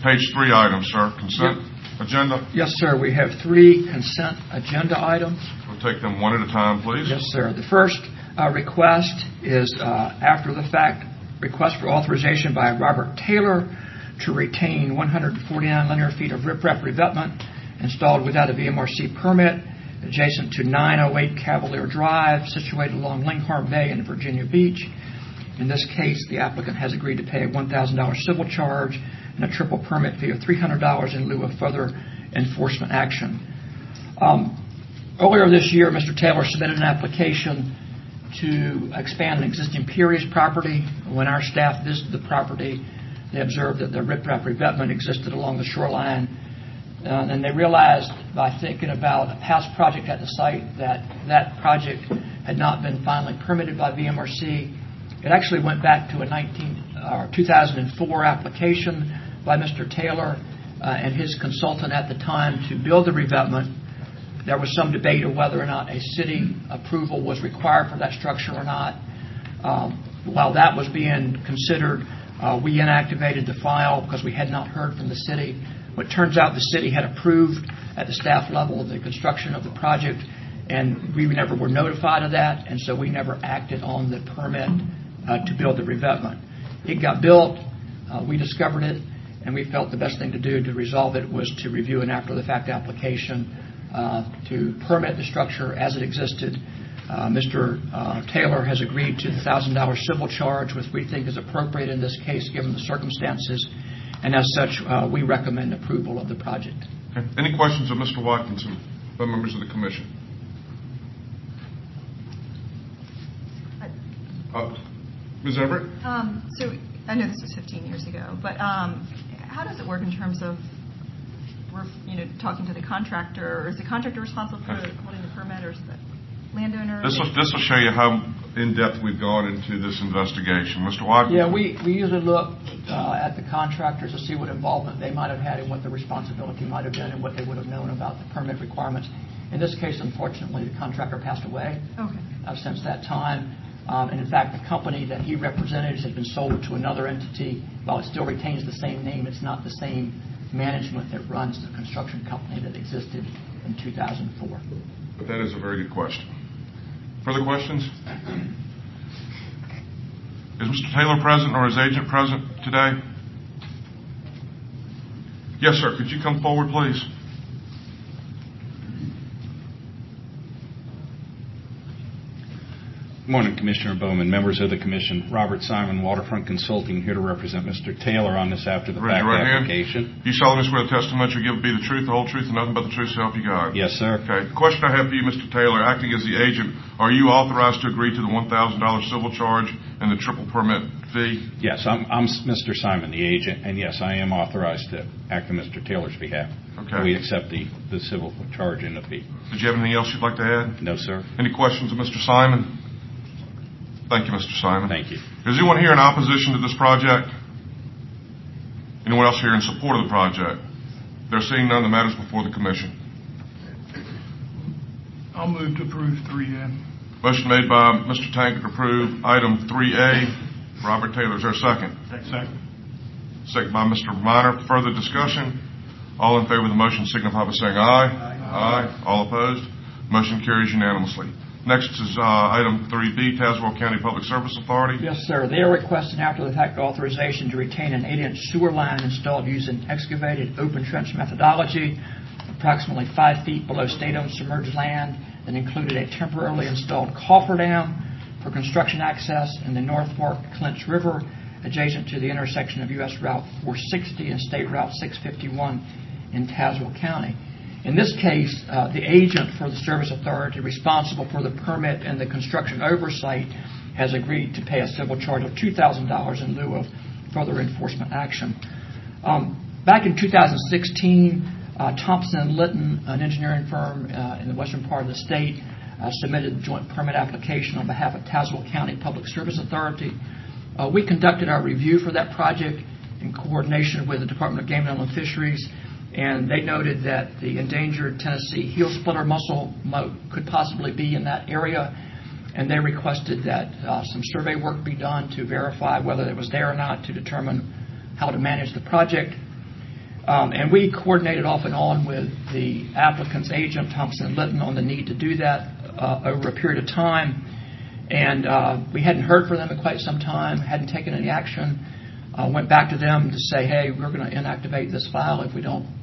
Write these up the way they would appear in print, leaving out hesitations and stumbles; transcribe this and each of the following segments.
Page 3 items, sir. Consent agenda. Yes, sir. We have 3 consent agenda items. We'll take them one at a time, please. Yes, sir. The first request is after the fact request for authorization by Robert Taylor to retain 149 linear feet of riprap revetment installed without a VMRC permit adjacent to 908 Cavalier Drive, situated along Linghorn Bay in Virginia Beach. In this case, the applicant has agreed to pay a $1,000 civil charge and a triple permit fee of $300 in lieu of further enforcement action. Earlier this year, Mr. Taylor submitted an application to expand an existing Perry's property. When our staff visited the property, they observed that the riprap revetment existed along the shoreline. And they realized by thinking about a past project at the site that project had not been finally permitted by VMRC. It actually went back to a 2004 application by Mr. Taylor and his consultant at the time to build the revetment. There was some debate of whether or not a city approval was required for that structure or not. While that was being considered, we inactivated the file because we had not heard from the city. But it turns out the city had approved at the staff level the construction of the project, and we never were notified of that, and so we never acted on the permit to build the revetment. It got built, we discovered it, and we felt the best thing to do to resolve it was to review an after-the-fact application to permit the structure as it existed. Mr. Taylor has agreed to the $1,000 civil charge, which we think is appropriate in this case given the circumstances, and as such, we recommend approval of the project. Okay. Any questions of Mr. Watkinson by members of the Commission? Ms. Everett? So I know this was 15 years ago, but how does it work in terms of talking to the contractor? Is the contractor responsible for holding the permit, or is the landowner? This will show you how in-depth we've gone into this investigation. Mr. Watkinson? Yeah, we usually look at the contractors to see what involvement they might have had and what the responsibility might have been and what they would have known about the permit requirements. In this case, unfortunately, the contractor passed away since that time. And in fact, the company that he represented has been sold to another entity. While it still retains the same name, it's not the same management that runs the construction company that existed in 2004. But that is a very good question. Further questions? Is Mr. Taylor present or his agent present today? Yes, sir. Could you come forward, please? Good morning, Commissioner Bowman, members of the Commission. Robert Simon, Waterfront Consulting, here to represent Mr. Taylor on this after-the-fact application. You solemnly swear the testimony you give will be the truth, the whole truth, and nothing but the truth, so help you God? Yes, sir. Okay. The question I have for you, Mr. Taylor, acting as the agent, are you authorized to agree to the $1,000 civil charge and the triple permit fee? Yes, I'm Mr. Simon, the agent, and yes, I am authorized to act on Mr. Taylor's behalf. Okay. We accept the civil charge and the fee. Did you have anything else you'd like to add? No, sir. Any questions of Mr. Simon? Thank you, Mr. Simon. Thank you. Is anyone here in opposition to this project? Anyone else here in support of the project? There seeing none, the matter is before the Commission. I'll move to approve 3A. Motion made by Mr. Tankard to approve item 3A. Robert Taylor, is there a second? Second. Second by Mr. Minor. Further discussion? All in favor of the motion signify by saying aye. Aye. All opposed? Motion carries unanimously. Next is item 3B, Tazewell County Public Service Authority. Yes, sir. They are requesting after-the-fact authorization to retain an 8-inch sewer line installed using excavated open trench methodology, approximately 5 feet below state-owned submerged land, that included a temporarily installed cofferdam for construction access in the North Fork Clinch River, adjacent to the intersection of U.S. Route 460 and State Route 651 in Tazewell County. In this case, the agent for the service authority responsible for the permit and the construction oversight has agreed to pay a civil charge of $2,000 in lieu of further enforcement action. Back in 2016, Thompson & Litton, an engineering firm in the western part of the state, submitted a joint permit application on behalf of Tazewell County Public Service Authority. We conducted our review for that project in coordination with the Department of Game and Inland Fisheries, and they noted that the endangered Tennessee heel splitter mussel moat could possibly be in that area, and they requested that some survey work be done to verify whether it was there or not to determine how to manage the project. And we coordinated off and on with the applicant's agent, Thompson & Litton, on the need to do that over a period of time. And we hadn't heard from them in quite some time, hadn't taken any action. Went back to them to say, hey, we're going to inactivate this file if we don't,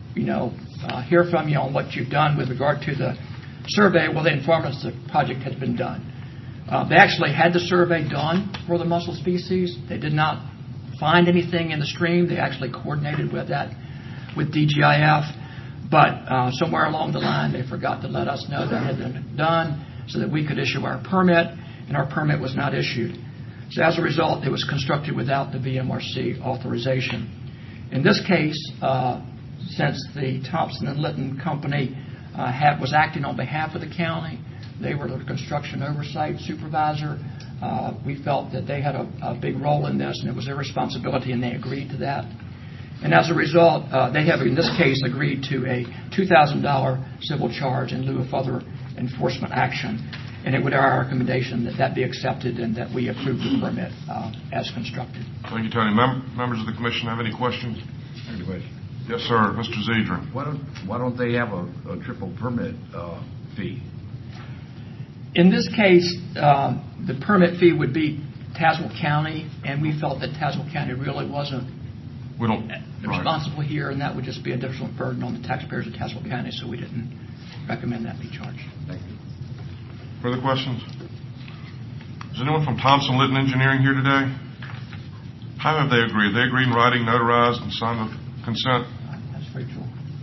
hear from you on what you've done with regard to the survey. Well, they informed us the project had been done. They actually had the survey done for the mussel species. They did not find anything in the stream. They actually coordinated with that with DGIF. But somewhere along the line, they forgot to let us know that had been done so that we could issue our permit, and our permit was not issued. So as a result, it was constructed without the VMRC authorization. In this case, since the Thompson & Litton company was acting on behalf of the county, they were the construction oversight supervisor. We felt that they had a big role in this, and it was their responsibility, and they agreed to that. And as a result, they have, in this case, agreed to a $2,000 civil charge in lieu of other enforcement action. And it would be our recommendation that that be accepted and that we approve the permit as constructed. Thank you, Tony. Members of the commission have any questions? Any questions? Yes, sir. Mr. Zedrin. Why don't they have a triple permit fee? In this case, the permit fee would be Tazewell County, and we felt that Tazewell County really wasn't responsible here, and that would just be an additional burden on the taxpayers of Tazewell County, so we didn't recommend that be charged. Thank you. Further questions? Is anyone from Thompson Litton Engineering here today? How have they agreed? They agreed in writing, notarized, and signed the consent? That's very true.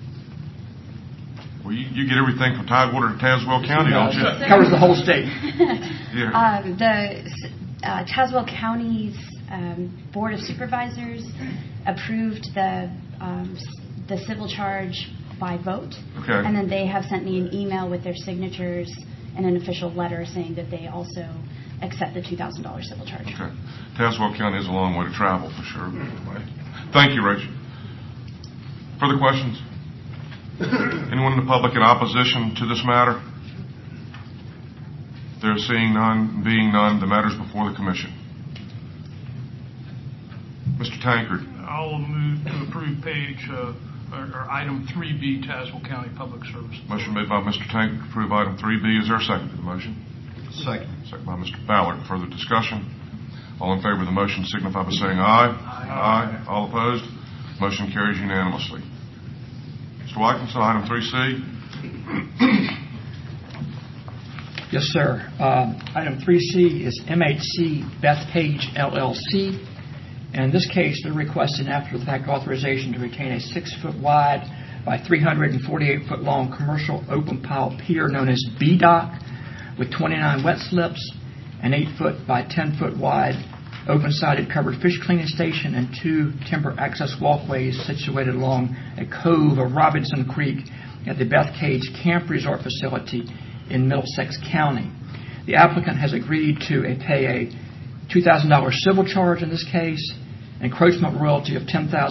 Well, you get everything from Tidewater to Tazewell County, don't you? It covers the whole state. Yeah. The Tazewell County's Board of Supervisors approved the civil charge by vote. Okay. And then they have sent me an email with their signatures and an official letter saying that they also accept the $2,000 civil charge. Okay. Tazewell County is a long way to travel, for sure. Thank you, Rachel. Further questions? Anyone in the public in opposition to this matter? There seeing none, being none, the matter is before the commission. Mr. Tankard. I'll move to approve or item 3B, Tazewell County Public Service. Motion made by Mr. Tankard to approve item 3B. Is there a second to the motion? Second. Second by Mr. Ballard. Further discussion? All in favor of the motion signify by saying aye. Aye. All opposed? Motion carries unanimously. Mr. Watkinson, item 3C. Yes, sir. Item 3C is MHC Bethpage LLC. And in this case, they're requesting after-the-fact authorization to retain a 6-foot wide by 348-foot long commercial open pile pier known as B-Dock with 29 wet slips, an 8-foot by 10-foot wide open-sided covered fish cleaning station, and 2 timber access walkways situated along a cove of Robinson Creek at the Bethpage Camp Resort facility in Middlesex County. The applicant has agreed to pay a $2,000 civil charge in this case, encroachment royalty of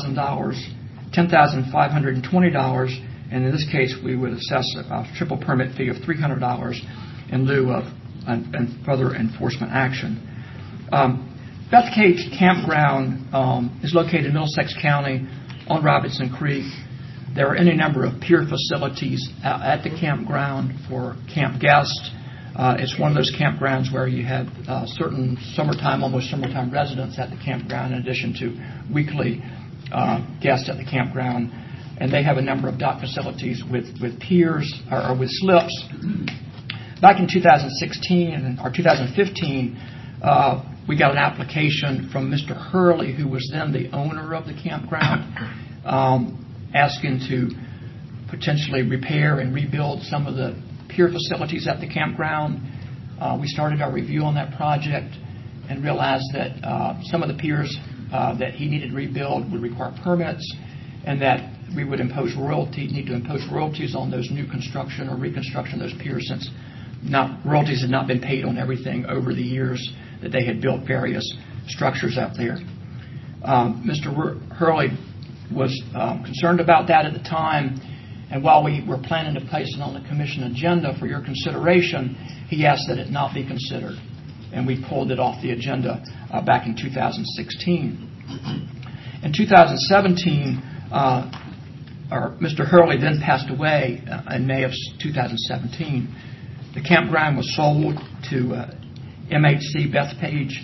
$10,520, and in this case we would assess a triple permit fee of $300 in lieu of further enforcement action. Bethpage Campground is located in Middlesex County on Robinson Creek. There are any number of pier facilities at the campground for camp guests. It's one of those campgrounds where you have certain almost summertime residents at the campground in addition to weekly guests at the campground. And they have a number of dock facilities with piers or with slips. Back in 2016 or 2015, we got an application from Mr. Hurley, who was then the owner of the campground, asking to potentially repair and rebuild some of the pier facilities at the campground. We started our review on that project and realized that some of the piers that he needed to rebuild would require permits, and that we would need to impose royalties on those new construction or reconstruction of those piers, since royalties had not been paid on everything over the years that they had built various structures out there. Mr. Hurley was concerned about that at the time, and while we were planning to place it on the commission agenda for your consideration, he asked that it not be considered, and we pulled it off the agenda back in 2016. In 2017, Mr. Hurley then passed away in May of 2017. The campground was sold to MHC Bethpage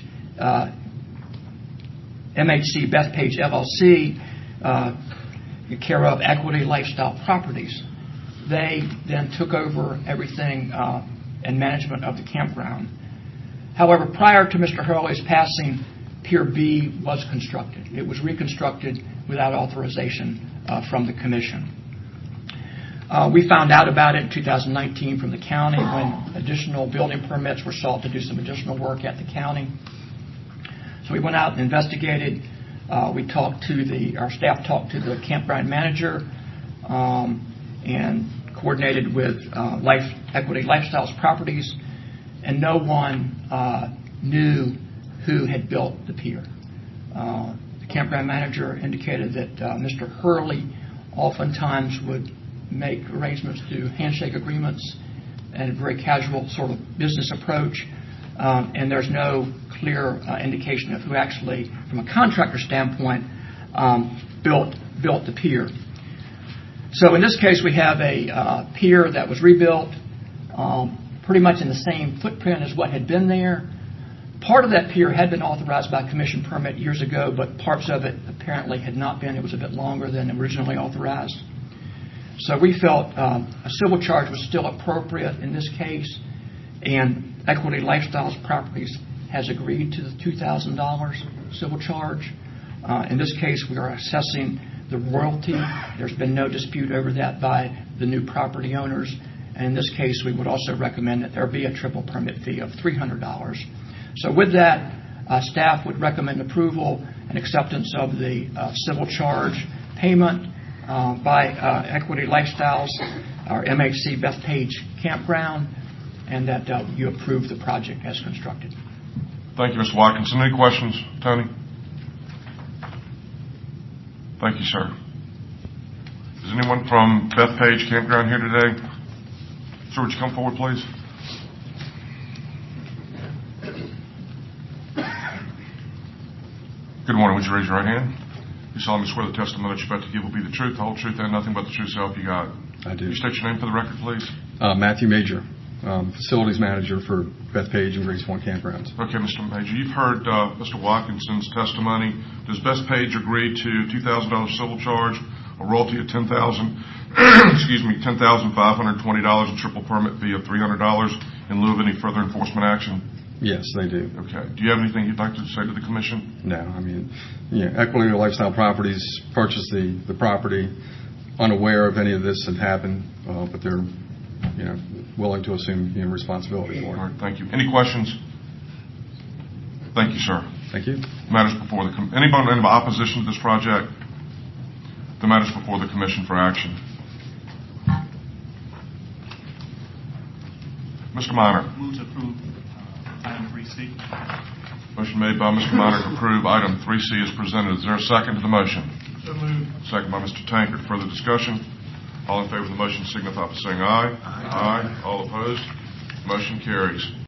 LLC, care of Equity Lifestyle Properties. They then took over everything and management of the campground. However, prior to Mr. Hurley's passing, Pier B was constructed. It was reconstructed without authorization from the commission. We found out about it in 2019 from the county when additional building permits were sought to do some additional work at the county. So we went out and investigated. Our staff talked to the campground manager and coordinated with Equity Lifestyles Properties, and no one knew who had built the pier. The campground manager indicated that Mr. Hurley oftentimes would make arrangements through handshake agreements and a very casual sort of business approach, and there's no clear indication of who actually, from a contractor standpoint, built the pier. So in this case, we have a pier that was rebuilt pretty much in the same footprint as what had been there. Part of that pier had been authorized by commission permit years ago, but parts of it apparently had not been. It was a bit longer than originally authorized. So we felt a civil charge was still appropriate in this case, and Equity Lifestyles Properties has agreed to the $2,000 civil charge. In this case, we are assessing the royalty. There's been no dispute over that by the new property owners. And in this case, we would also recommend that there be a triple permit fee of $300. So with that, staff would recommend approval and acceptance of the civil charge payment by Equity Lifestyles, our MHC Bethpage Campground, and that you approve the project as constructed. Thank you, Mr. Watkinson. Any questions, Tony? Thank you, sir. Is anyone from Bethpage Campground here today? Sir, would you come forward, please? Good morning. Would you raise your right hand? You solemnly swear the testimony that you're about to give will be the truth, the whole truth, and nothing but the truth, so help you God. I do. Can you state your name for the record, please? Matthew Major, facilities manager for Bethpage and Grace Point Campgrounds. Okay, Mr. Major, you've heard Mr. Watkinson's testimony. Does Bethpage agree to $2,000 civil charge, a royalty of $10,520, and triple permit fee of $300 in lieu of any further enforcement action? Yes, they do. Okay. Do you have anything you'd like to say to the commission? No, I mean, Equity Lifestyle Properties purchased the property unaware of any of this had happened, but they're willing to assume responsibility for it. All right, thank you. Any questions? Thank you, sir. Thank you. Matters before the anybody in opposition to this project? The matters before the commission for action. Mr. Minor. Move to approve item 3C. Motion made by Mr. Minor to approve item 3C as presented. Is there a second to the motion? So moved. Second by Mr. Tankard. Further discussion? All in favor of the motion signify by saying aye. Aye. All opposed? Motion carries.